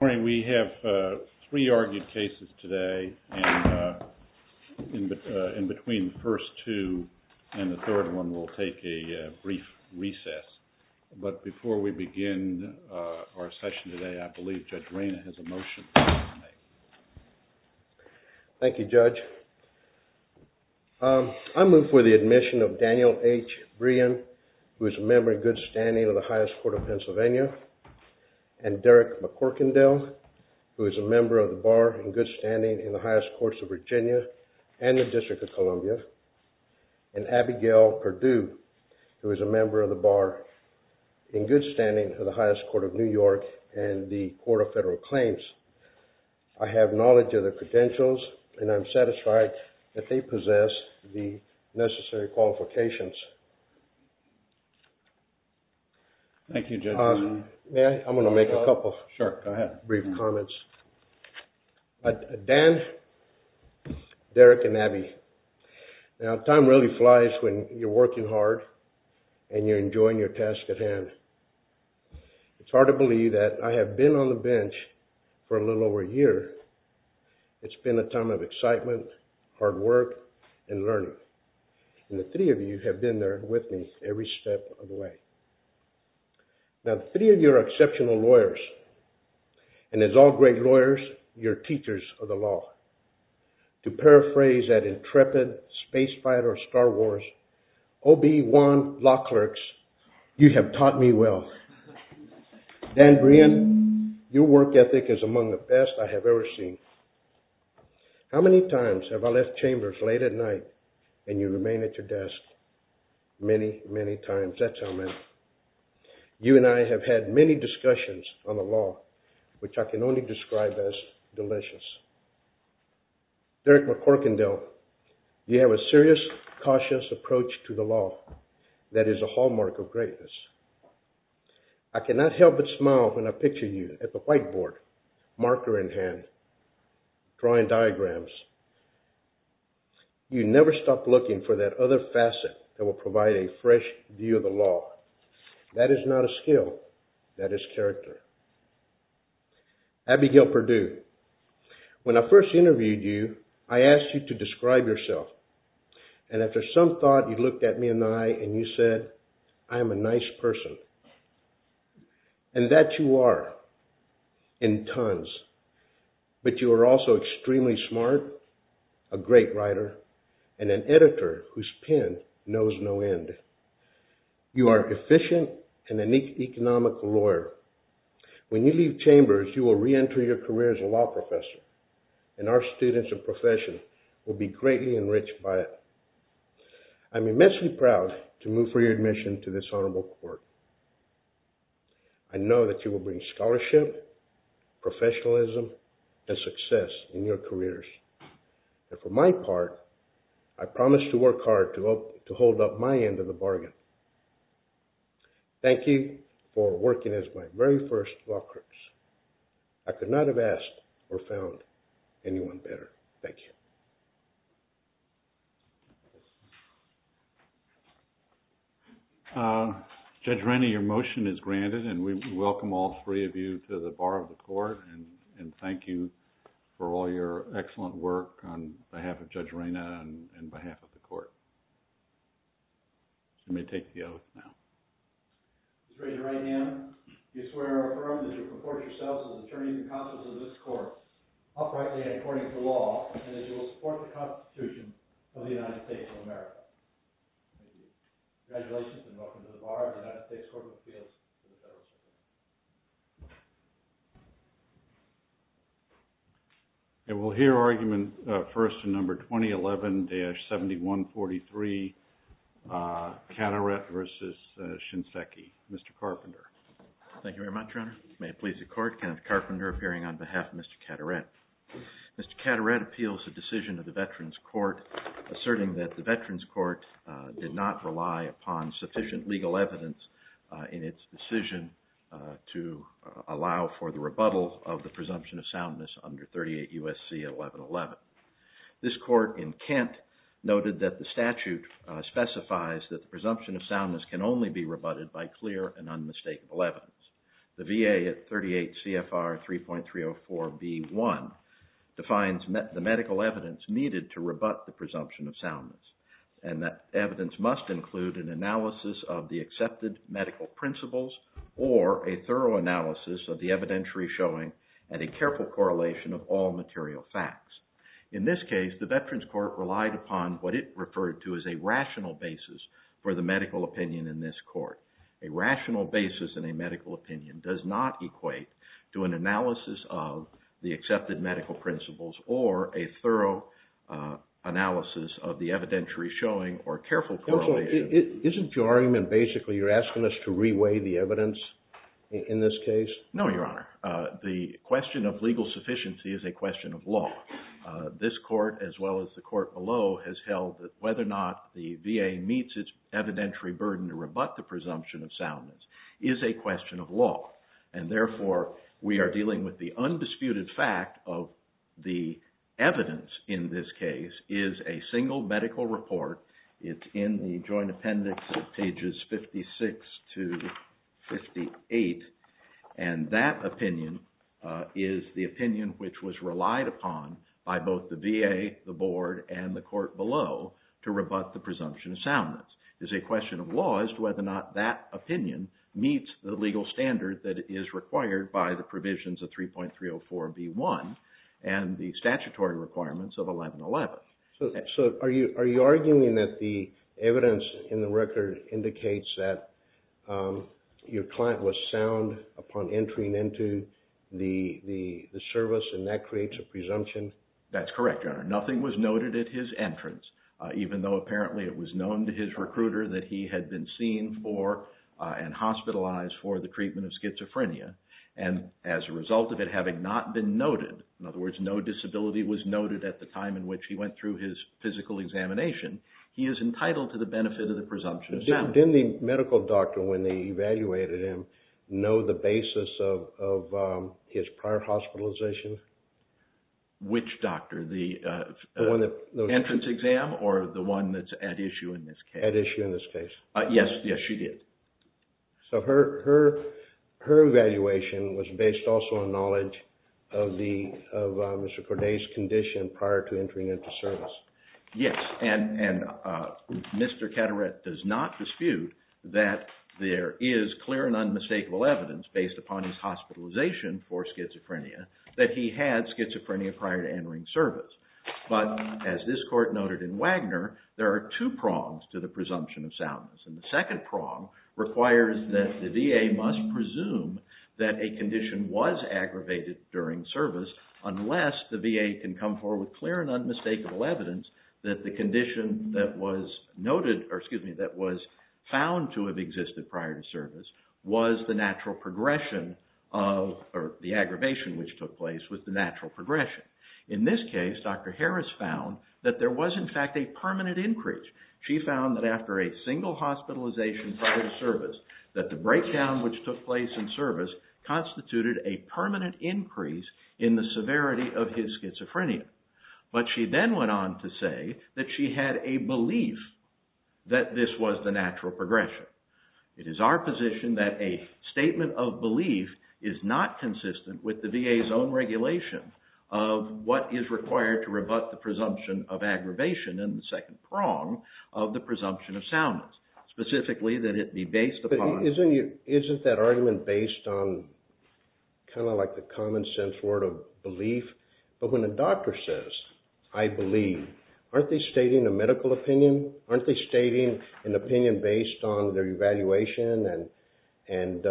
Morning. We have three argued cases today, and in between the first two and the third one, we'll take a brief recess. But before we begin our session today, I believe Judge Reyna has a motion to make. Thank you, Judge. I move for the admission of Daniel H. Brean, who is a member in good standing of the highest court of Pennsylvania, and Derek McCorkindale, who is a member of the bar in good standing in the highest courts of Virginia and the District of Columbia, and Abigail Perdue, who is a member of the bar in good standing of the highest court of New York and the Court of Federal Claims. I have knowledge of their credentials, and I'm satisfied that they possess the necessary qualifications. Thank you, Judge. I'm going to make a couple brief comments. Dan, Derek, and Abby. Now, time really flies when you're working hard and you're enjoying your task at hand. It's hard to believe that I have been on the bench for a little over a year. It's been a time of excitement, hard work, and learning. And the three of you have been there with me every step of the way. Now, the three of you are exceptional lawyers. And as all great lawyers, you're teachers of the law. To paraphrase that intrepid space fighter of Star Wars, Obi-Wan law clerks, you have taught me well. Dan Brean, your work ethic is among the best I have ever seen. How many times have I left chambers late at night and you remain at your desk? Many, many times. That's how many. You and I have had many discussions on the law, which I can only describe as delicious. Derek McCorkindale, you have a serious, cautious approach to the law that is a hallmark of greatness. I cannot help but smile when I picture you at the whiteboard, marker in hand, drawing diagrams. You never stop looking for that other facet that will provide a fresh view of the law. That is not a skill, that is character. Abigail Perdue, when I first interviewed you, I asked you to describe yourself. And after some thought, you looked at me in the eye and you said, I am a nice person. And that you are, in tons. But you are also extremely smart, a great writer, and an editor whose pen knows no end. You are efficient and an economical lawyer. When you leave chambers, you will re-enter your career as a law professor, and our students and profession will be greatly enriched by it. I'm immensely proud to move for your admission to this honorable court. I know that you will bring scholarship, professionalism, and success in your careers. And for my part, I promise to work hard to hold up my end of the bargain. Thank you for working as my very first law clerks. I could not have asked or found anyone better. Thank you. Judge Reyna, your motion is granted, and we welcome all three of you to the bar of the court, and thank you for all your excellent work on behalf of Judge Reyna and behalf of the court. So you may take the oath now. Please raise your right hand. You swear or affirm that you comport yourselves as attorneys and counsels of this court, uprightly and according to law, and that you will support the Constitution of the United States of America. Thank you. Congratulations and welcome to the bar of the United States Court of Appeals for the Federal Circuit. And we'll hear argument first in number 2011-7143, Carteret versus Shinseki. Mr. Carpenter. Thank you very much, Your Honor. May it please the court, Kenneth Carpenter appearing on behalf of Mr. Carteret. Mr. Carteret appeals a decision of the Veterans Court asserting that the Veterans Court did not rely upon sufficient legal evidence in its decision to allow for the rebuttal of the presumption of soundness under 38 U.S.C. 1111. This court in Kent noted that the statute specifies that the presumption of soundness can only be rebutted by clear and unmistakable evidence. the VA at 38 CFR 3.304B1 defines the medical evidence needed to rebut the presumption of soundness. And that evidence must include an analysis of the accepted medical principles or a thorough analysis of the evidentiary showing and a careful correlation of all material facts. In this case, the Veterans Court relied upon what it referred to as a rational basis for the medical opinion in this court. A rational basis in a medical opinion does not equate to an analysis of the accepted medical principles or a thorough analysis of the evidentiary showing or careful correlation. Counsel, isn't your argument basically you're asking us to reweigh the evidence in this case? No, Your Honor. The question of legal sufficiency is a question of law. This court, as well as the court below, has held that whether or not the VA meets its evidentiary burden to rebut the presumption of soundness is a question of law. And therefore, we are dealing with the undisputed fact of the evidence in this case is a single medical report. It's in the joint appendix at pages 56 to 58. And that opinion is the opinion which was relied upon by both the VA, the board, and the court below to rebut the presumption of soundness. It is a question of law as to whether or not that opinion meets the legal standard that is required by the provisions of 3.304B1 and the statutory requirements of 1111. So are you arguing that the evidence in the record indicates that your client was sound upon entering into the service and that creates a presumption? That's correct, Your Honor. Nothing was noted at his entrance, even though apparently it was known to his recruiter that he had been seen for and hospitalized for the treatment of schizophrenia. And as a result of it having not been noted, in other words, no disability was noted at the time in which he went through his physical examination, he is entitled to the benefit of the presumption of soundness. Didn't the medical doctor, when they evaluated him, know the basis of his prior hospitalization? Which doctor? The one that entrance exam or the one that's at issue in this case? At issue in this case. Yes, she did. So her evaluation was based also on knowledge of Mr. Corday's condition prior to entering into service. Yes, and Mr. Carteret does not dispute that there is clear and unmistakable evidence based upon his hospitalization for schizophrenia that he had schizophrenia prior to entering service. But as this court noted in Wagner, there are two prongs to the presumption of soundness. And the second prong requires that the VA must presume that a condition was aggravated during service unless the VA can come forward with clear and unmistakable evidence that the condition that was noted, that was found to have existed prior to service was the natural progression of, or the aggravation which took place was the natural progression. In this case, Dr. Harris found that there was in fact a permanent increase. She found that after a single hospitalization prior to service, that the breakdown which took place in service constituted a permanent increase in the severity of his schizophrenia. But she then went on to say that she had a belief that this was the natural progression. It is our position that a statement of belief is not consistent with the VA's own regulation of what is required to rebut the presumption of aggravation in the second prong of the presumption of soundness. Specifically, that it be based upon... But isn't that argument based on kind of like the common sense word of belief? But when a doctor says, I believe, aren't they stating a medical opinion? Aren't they stating an opinion based on their evaluation and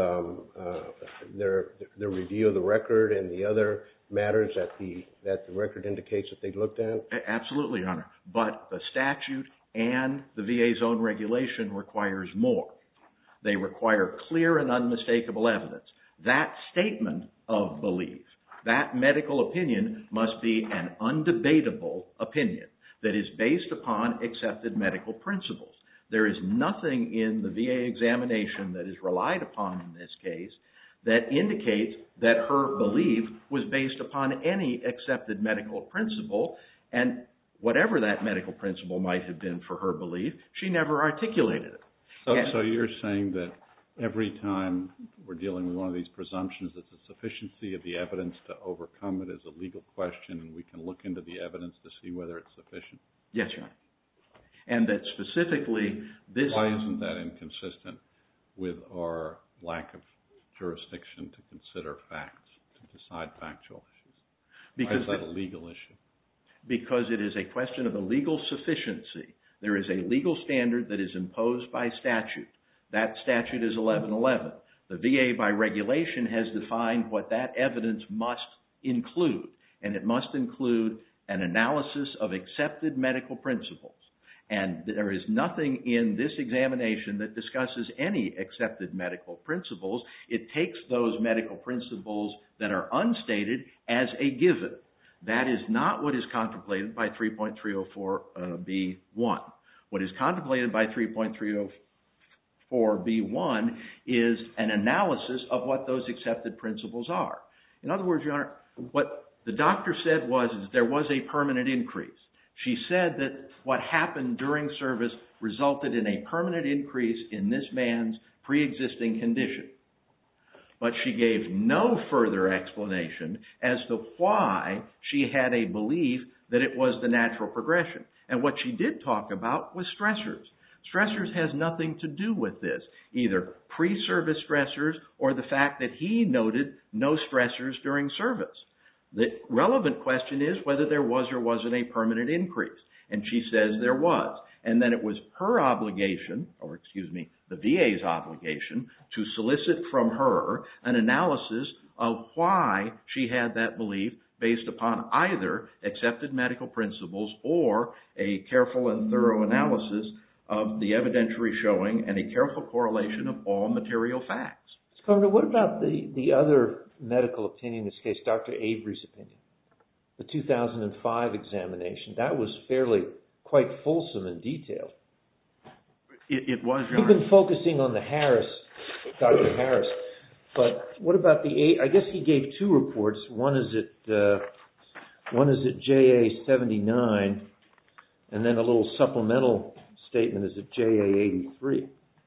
their review of the record and the other matters that the record indicates that they looked at? Absolutely, Your Honor. But the statute and the VA's own regulation requires more. They require clear and unmistakable evidence. That statement of belief, that medical opinion must be an undebatable opinion that is based upon accepted medical principles. There is nothing in the VA examination that is relied upon in this case that indicates that her belief was based upon any accepted medical principle, and whatever that medical principle might have been for her belief, she never articulated it. So you're saying that every time we're dealing with one of these presumptions, that the sufficiency of the evidence to overcome it is a legal question, and we can look into the evidence to see whether it's sufficient? Yes, Your Honor. And that specifically this... Why isn't that inconsistent with our lack of jurisdiction to consider facts, to decide factual issues? Why is that a legal issue? Because it is a question of a legal sufficiency. There is a legal standard that is imposed by statute. That statute is 1111. The VA, by regulation, has defined what that evidence must include, and it must include an analysis of accepted medical principles. And there is nothing in this examination that discusses any accepted medical principles. It takes those medical principles that are unstated as a given. That is not what is contemplated by 3.304B1. What is contemplated by 3.304B1 is an analysis of what those accepted principles are. In other words, Your Honor, what the doctor said was there was a permanent increase. She said that what happened during service resulted in a permanent increase in this man's pre-existing condition. But she gave no further explanation as to why she had a belief that it was the natural progression. And what she did talk about was stressors. Stressors has nothing to do with this, either pre-service stressors or the fact that he noted no stressors during service. The relevant question is whether there was or wasn't a permanent increase. And she says there was. And then it was her obligation, or excuse me, the VA's obligation, to solicit from her an analysis of why she had that belief based upon either accepted medical principles or a careful and thorough analysis of the evidentiary showing and a careful correlation of all material facts. Mr. Carpenter, what about the other medical opinion, in this case, Dr. Avery's opinion? The 2005 examination, that was fairly quite fulsome and detailed. It was, Your You've Honor. been focusing on the Harris, Dr. Harris, but what about I guess he gave two reports. One is at JA 79, and then a little supplemental statement is at JA 83.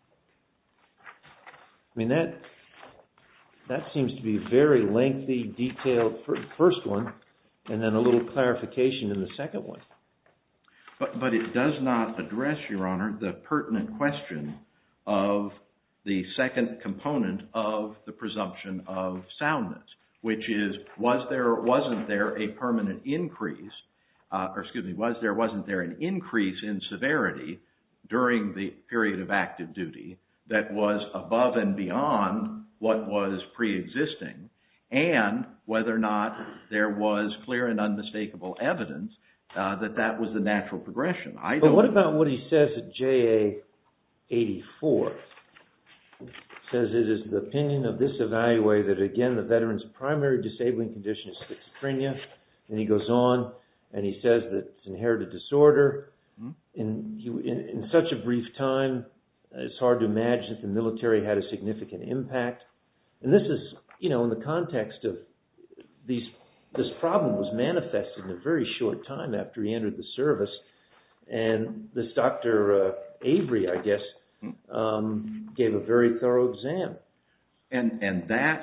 I mean, that seems to be very lengthy, detailed first one, and then a little clarification in the second one. But it does not address, Your Honor, the pertinent question of the second component of the presumption of soundness, which is, was there or wasn't there a permanent increase, was there or wasn't there an increase in severity during the period of active duty that was above and beyond what was pre-existing, and whether or not there was clear and unmistakable evidence that was the natural progression. But what about what he says at JA 84? It says it is the opinion of this evaluator that, again, the veteran's primary disabling condition is schizophrenia. And he goes on and he says that it's inherited disorder. In such a brief time, it's hard to imagine that the military had a significant impact. And this is, in the context of this problem was manifested in a very short time after he entered the service. And this Dr. Avery, I guess, gave a very thorough exam. And that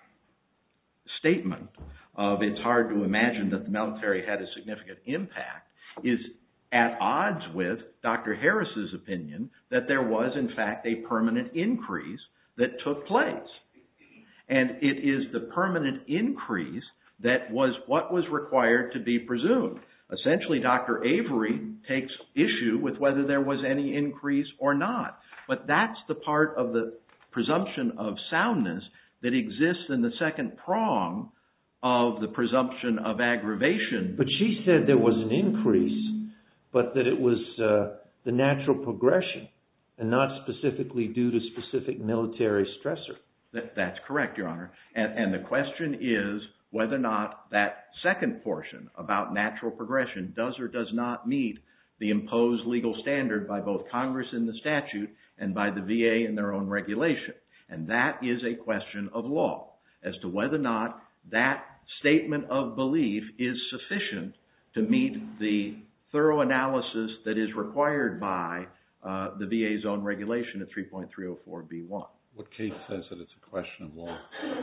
statement of it's hard to imagine that the military had a significant impact is at odds with Dr. Harris's opinion that there was, in fact, a permanent increase that took place. And it is the permanent increase that was what was required to be presumed. Essentially, Dr. Avery takes issue with whether there was any increase or not. But that's the part of the presumption of soundness that exists in the second prong of the presumption of aggravation. But she said there was an increase, but that it was the natural progression and not specifically due to specific military stressor. That's correct, Your Honor. And the question is whether or not that second portion about natural progression does or does not meet the imposed legal standard by both Congress in the statute and by the VA in their own regulation. And that is a question of law as to whether or not that statement of belief is sufficient to meet the thorough analysis that is required by the VA's own regulation at 3.304B1. What case says that it's a question of law?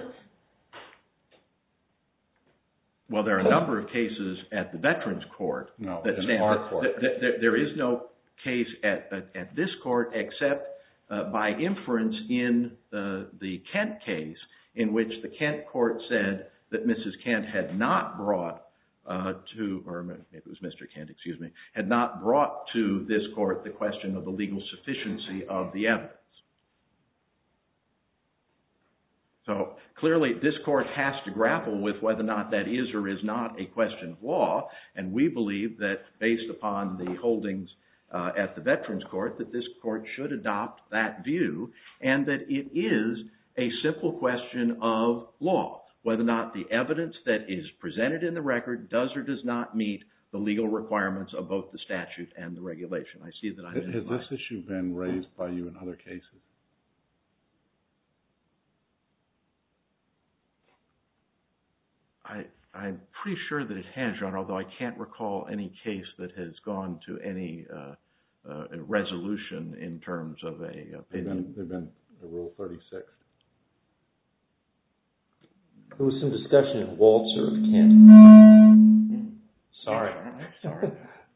Well, there are a number of cases at the Veterans Court that stand. Our court. There is no case at this court except by inference in the Kent case, in which the Kent court said that Mrs. Kent had not brought or maybe it was Mr. Kent, excuse me, had not brought to this court the question of the legal sufficiency of the evidence. So clearly this court has to grapple with whether or not that is or is not a question of law, and we believe that based upon the holdings at the Veterans Court that this court should adopt that view, and that it is a simple question of law, whether or not the evidence that is presented in the record does or does not meet the legal requirements of both the statute and the regulation. I see that Has this issue been raised by you in other cases? I'm pretty sure that it has, Your Honor, although I can't recall any case that has gone to any resolution in terms of a opinion. There's been a Rule 36. There was some discussion in Waltzer of Kent. Sorry.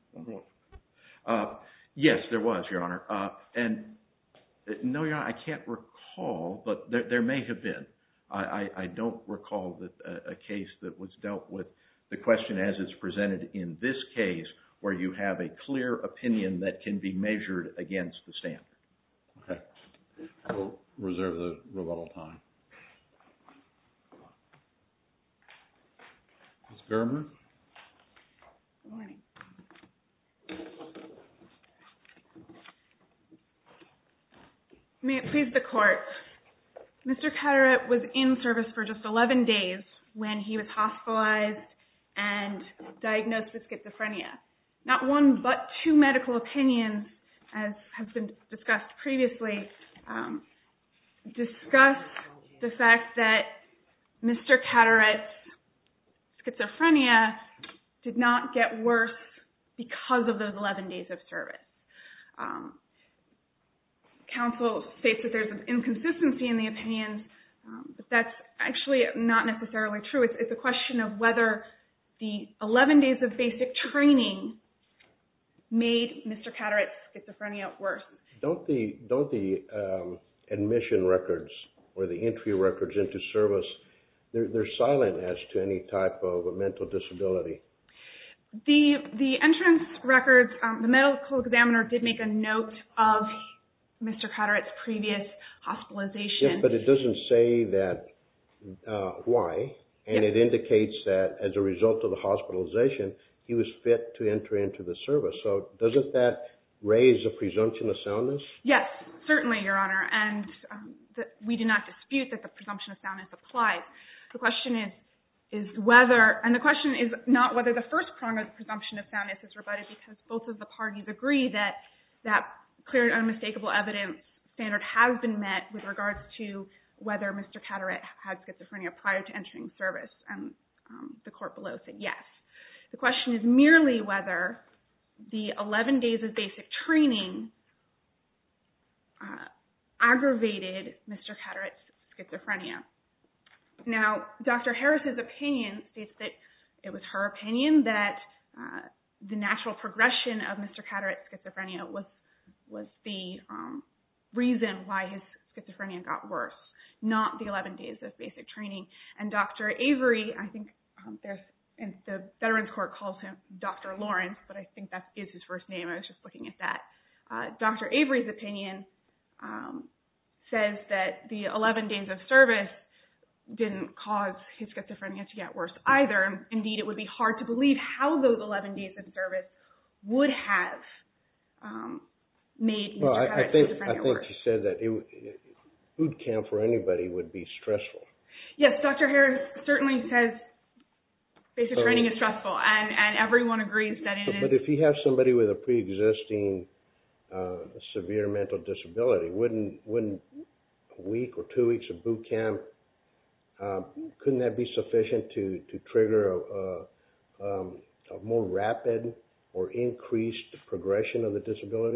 Yes, there was, Your Honor. And no, Your Honor, I can't recall, but there may have been. I don't recall that a case that was dealt with the question as it's presented in this case, where you have a clear opinion that can be measured against the standard. Okay. We'll reserve the rebuttal time. Ms. Gerber? Good morning. May it please the Court, Mr. Carteret was in service for just 11 days when he was hospitalized and diagnosed with schizophrenia. Not one but two medical opinions, as has been discussed previously, discuss the fact that Mr. Carteret's schizophrenia did not get worse because of those 11 days of service. Counsel states that there's an inconsistency in the opinions, but that's actually not necessarily true. It's a question of whether the 11 days of basic training made Mr. Carteret's schizophrenia worse. Don't the admission records or the entry records into service, they're silent as to any type of a mental disability? The entrance records, the medical examiner did make a note of Mr. Carteret's previous hospitalization. Yes, but it doesn't say that why, and it indicates that as a result of the hospitalization, he was fit to enter into the service. So doesn't that raise a presumption of soundness? Yes, certainly, Your Honor, and we do not dispute that the presumption of soundness applies. The question is whether, and the question is not whether the first prong of the presumption of soundness is rebutted, because both of the parties agree that clear and unmistakable evidence standard has been met with regards to whether Mr. Carteret had schizophrenia prior to entering service, and the court below said yes. The question is merely whether the 11 days of basic training aggravated Mr. Carteret's schizophrenia. Now, Dr. Harris's opinion states that it was her opinion that the natural progression of Mr. Carteret's schizophrenia was the reason why his schizophrenia got worse, not the 11 days of basic training. And Dr. Avery, I think the Veterans Court calls him Dr. Lawrence, but I think that is his first name. I was just looking at that. Dr. Avery's opinion says that the 11 days of service didn't cause his schizophrenia to get worse either. Indeed, it would be hard to believe how those 11 days of service would have made Mr. Carteret's schizophrenia worse. I think you said that boot camp for anybody would be stressful. Yes, Dr. Harris certainly says basic training is stressful, and everyone agrees that it is. But if you have somebody with a pre-existing severe mental disability, wouldn't a week or 2 weeks of boot camp, couldn't that be sufficient to trigger a more rapid or increased progression of the disability?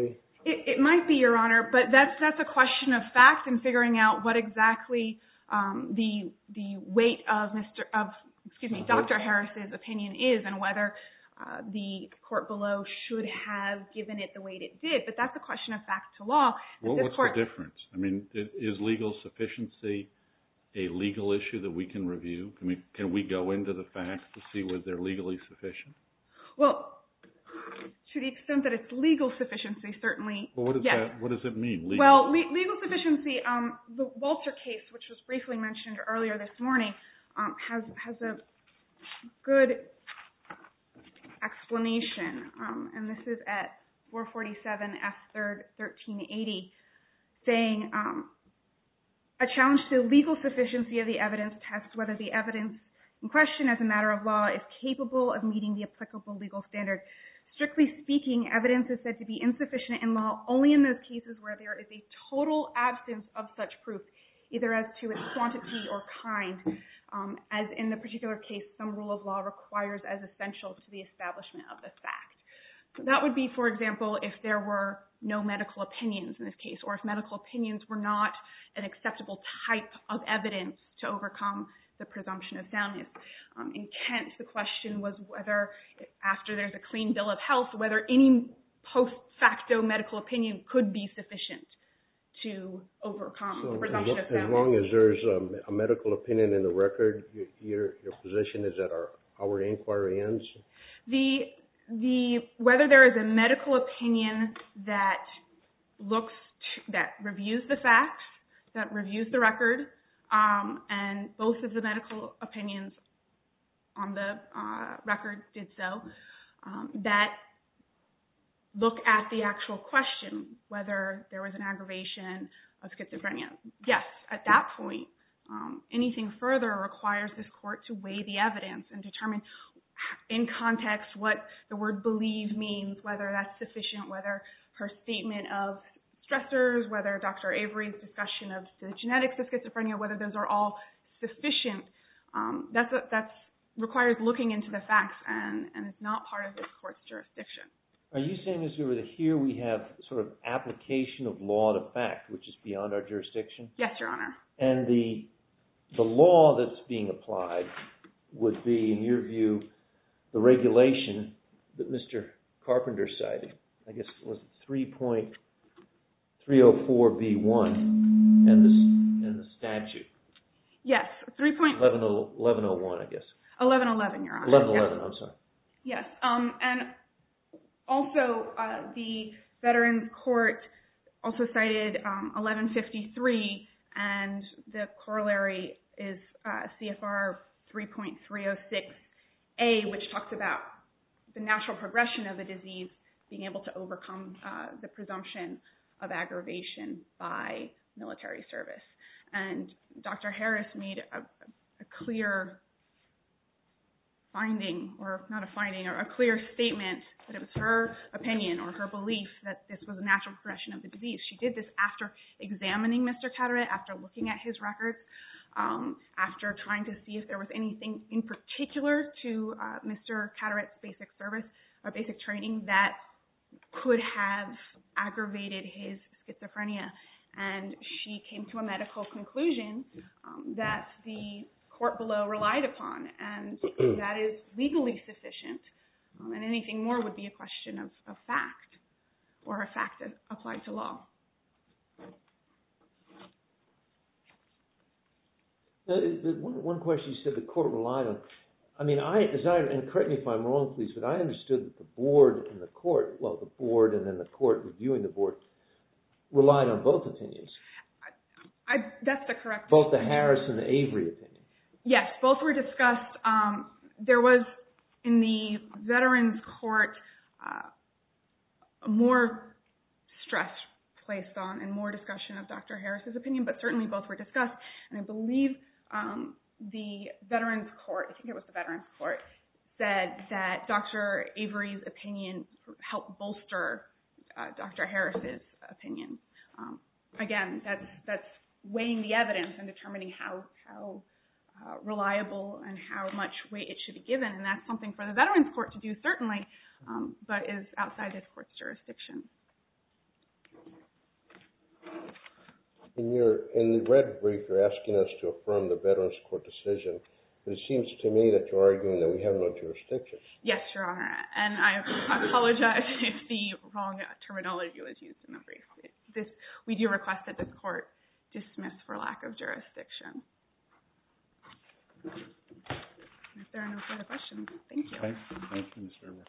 It might be, Your Honor, but that's a question of fact and figuring out what exactly the weight of Dr. Harris's opinion is, and whether the court below should have given it the weight it did. But that's a question of fact to law. Well, what's the difference? I mean, is legal sufficiency a legal issue that we can review? Can we go into the facts to see whether they're legally sufficient? Well, to the extent that it's legal sufficiency, certainly, well, yes. What does it mean, legal? Well, legal sufficiency, the Walter case, which was briefly mentioned earlier this morning, has a good explanation, and this is at 447 F. 3rd, 1380, saying a challenge to the legal sufficiency of the evidence tests whether the evidence in question as a matter of law is capable of meeting the applicable legal standard. Strictly speaking, evidence is said to be insufficient in law only in those cases where there is a total absence of such proof, either as to its quantity or kind, as in the particular case some rule of law requires as essential to the establishment of the fact. So that would be, for example, if there were no medical opinions in this case, or if medical opinions were not an acceptable type of evidence to overcome the presumption of soundness. In Kent, the question was whether, after there's a clean bill of health, whether any post facto medical opinion could be sufficient to overcome the presumption of soundness. As long as there's a medical opinion in the record, your position is that our inquiry ends? Whether there is a medical opinion that reviews the facts, that reviews the record, and both of the medical opinions on the record did so, that look at the actual question, whether there was an aggravation of schizophrenia. Yes, at that point, anything further requires this court to weigh the evidence and determine in context what the word believe means, whether that's sufficient, whether her statement of stressors, whether Dr. Avery's discussion of the genetics of schizophrenia, whether those are all sufficient. That requires looking into the facts and is not part of this court's jurisdiction. Are you saying, Ms. Hoover, that here we have sort of application of law to fact, which is beyond our jurisdiction? Yes, Your Honor. And the law that's being applied would be, in your view, the regulation that Mr. Carpenter cited. I guess it was 3.304B1 and the statute. Yes, 1101, I guess. 1111, Your Honor. 1111, yes. I'm sorry. Yes, and also the Veterans Court also cited 1153, and the corollary is CFR 3.306A, which talks about the natural progression of the disease being able to overcome the presumption of aggravation by military service. And Dr. Harris made a clear finding, or not a finding, or a clear statement that it was her opinion or her belief that this was a natural progression of the disease. She did this after examining Mr. Carteret, after looking at his records, after trying to see if there was anything in particular to Mr. Carteret's basic service or basic training that could have aggravated his schizophrenia. And she came to a medical conclusion that the court below relied upon, and that is legally sufficient. And anything more would be a question of fact, or a fact that applied to law. One question you said the court relied on. I mean, and correct me if I'm wrong, please, but I understood that the board and the court, well, the board and then the court reviewing the board, relied on both opinions. That's the correct. Both the Harris and the Avery opinion. Yes, both were discussed. There was, in the Veterans Court, more stress placed on and more discussion of Dr. Harris's opinion, but certainly both were discussed. And I believe the Veterans Court, I think it was the Veterans Court, said that Dr. Avery's opinion helped bolster Dr. Harris's opinion. Again, that's weighing the evidence and determining how reliable and how much weight it should be given. And that's something for the Veterans Court to do, certainly, but is outside this court's jurisdiction. In the red brief, you're asking us to affirm the Veterans Court decision, but it seems to me that you're arguing that we have no jurisdiction. Yes, Your Honor, and I apologize if the wrong terminology was used in the brief. We do request that this court dismiss for lack of jurisdiction. If there are no further questions, thank you. Okay. Thank you, Ms. Gerber.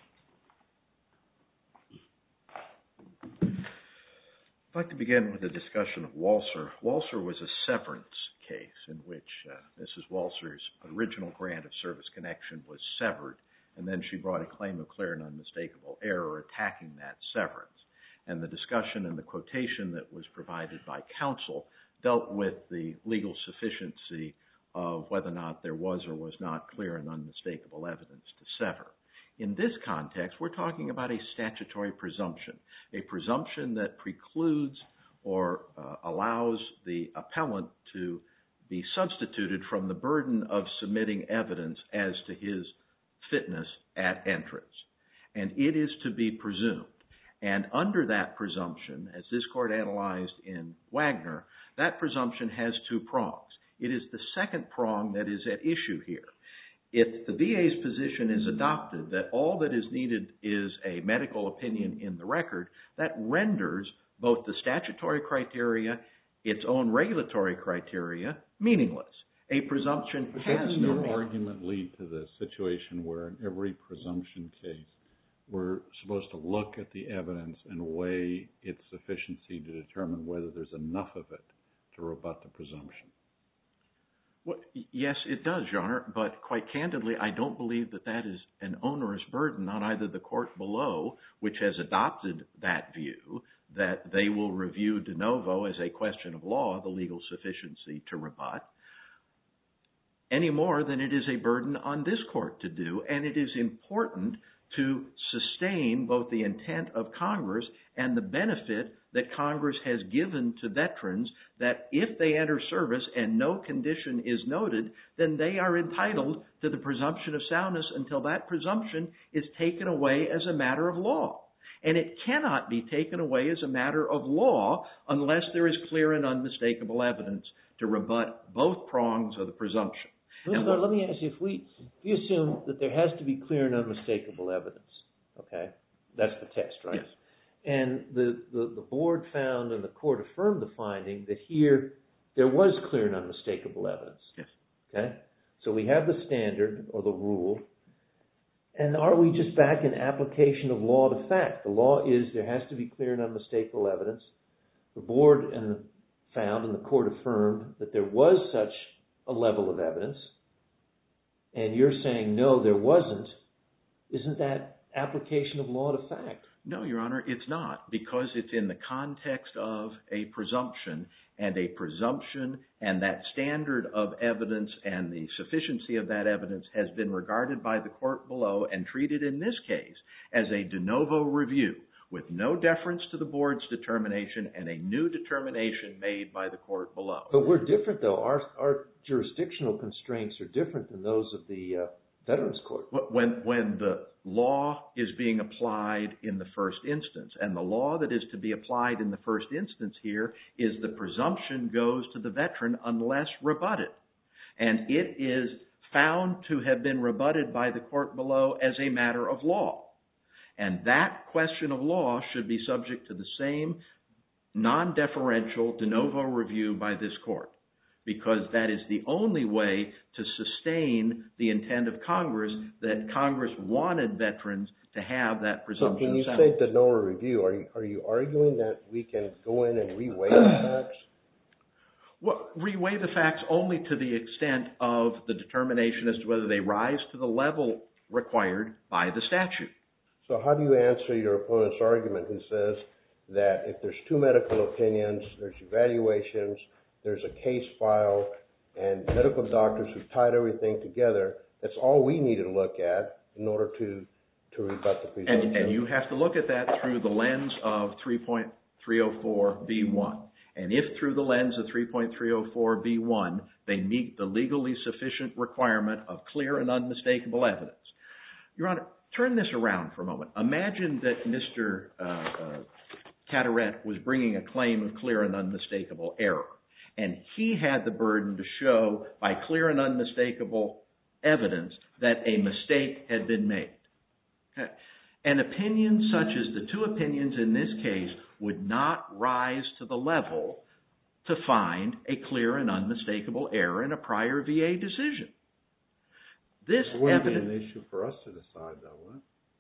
I'd like to begin with a discussion of Walser. Walser was a severance case in which Mrs. Walser's original grant of service connection was severed, and then she brought a claim of clear and unmistakable error attacking that severance. And the discussion and the quotation that was provided by counsel dealt with the legal sufficiency of whether or not there was or was not clear and unmistakable evidence to sever. In this context, we're talking about a statutory presumption, a presumption that precludes or allows the appellant to be substituted from the burden of submitting evidence as to his fitness at entrance. And it is to be presumed. And under that presumption, as this court analyzed in Wagner, that presumption has two prongs. It is the second prong that is at issue here. If the VA's position is adopted that all that is needed is a medical opinion in the record, that renders both the statutory criteria, its own regulatory criteria, meaningless. A presumption has no meaning. Doesn't your argument lead to the situation where in every presumption case we're supposed to look at the evidence and weigh its sufficiency to determine whether there's enough of it to rebut the presumption? Well, yes, it does, Your Honor, but quite candidly, I don't believe that that is an onerous burden on either the court below, which has adopted that view, that they will review de novo as a question of law the legal sufficiency to rebut, any more than it is a burden on this court to do. And it is important to sustain both the intent of Congress and the benefit that Congress has given to veterans that if they enter service and no condition is noted, then they are entitled to the presumption of soundness until that presumption is taken away as a matter of law. And it cannot be taken away as a matter of law unless there is clear and unmistakable evidence to rebut both prongs of the presumption. Let me ask you, if we assume that there has to be clear and unmistakable evidence, okay, that's the test, right? Yes. And the board found and the court affirmed the finding that here there was clear and unmistakable evidence. Yes. Okay? So we have the standard or the rule, and are we just back in application of law to fact? The law is there has to be clear and unmistakable evidence. The board found and the court affirmed that there was such a level of evidence, and you're saying no, there wasn't. Isn't that application of law to fact? No, Your Honor, it's not, because it's in the context of a presumption, and that standard of evidence and the sufficiency of that evidence has been regarded by the court below and treated in this case as a de novo review with no deference to the board's determination and a new determination made by the court below. But we're different, though. Our jurisdictional constraints are different than those of the Veterans Court. When the law is being applied in the first instance, and the law that is to be applied in the first instance here is the presumption goes to the veteran unless rebutted. And it is found to have been rebutted by the court below as a matter of law. And that question of law should be subject to the same non-deferential de novo review by this court, because that is the only way to sustain the intent of Congress that Congress wanted veterans to have that presumption. So can you say de novo review? Are you arguing that we can go in and reweigh the facts? Well, reweigh the facts only to the extent of the determination as to whether they rise to the level required by the statute. So how do you answer your opponent's argument who says that if there's two medical opinions, there's evaluations, there's a case file, and medical doctors who tied everything together, that's all we need to look at in order to rebut the presumption? And you have to look at that through the lens of 3.304B1. And if through the lens of 3.304B1, they meet the legally sufficient requirement of clear and unmistakable evidence. Your Honor, turn this around for a moment. Imagine that Mr. Carteret was bringing a claim of clear and unmistakable error. And he had the burden to show by clear and unmistakable evidence that a mistake had been made. Okay. An opinion such as the two opinions in this case would not rise to the level to find a clear and unmistakable error in a prior VA decision. This wouldn't be an issue for us to decide, though, would it?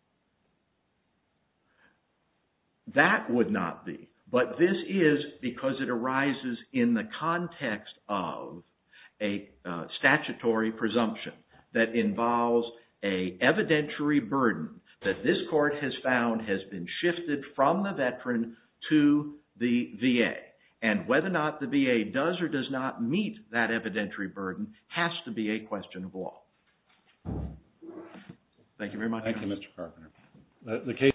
That would not be. But this is because it arises in the context of a statutory presumption that involves an evidentiary burden that this court has found has been shifted from the veteran to the VA. And whether or not the VA does or does not meet that evidentiary burden has to be a question of law. Thank you very much. Thank you, Mr. Carpenter. The case